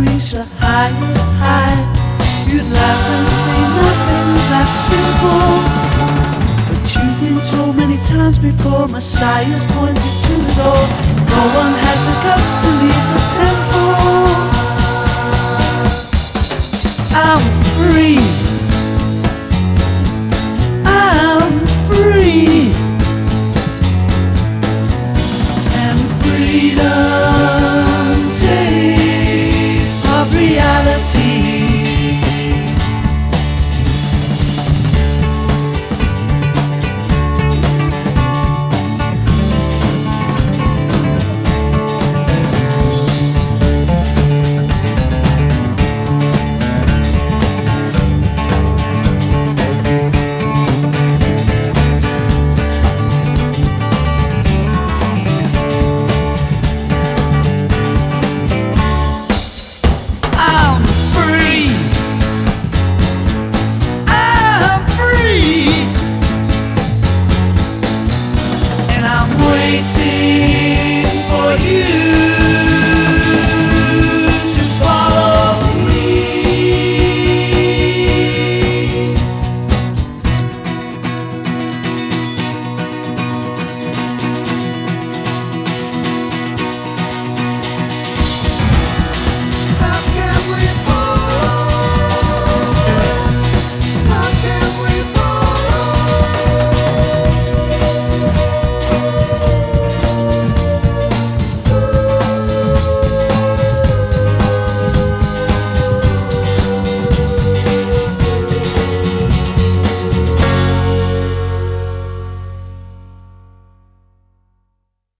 reach the highest high. You'd laugh and say nothing's that simple. But you've been told many times before, Messiah's pointed to the door. No one had the guts to leave the temple.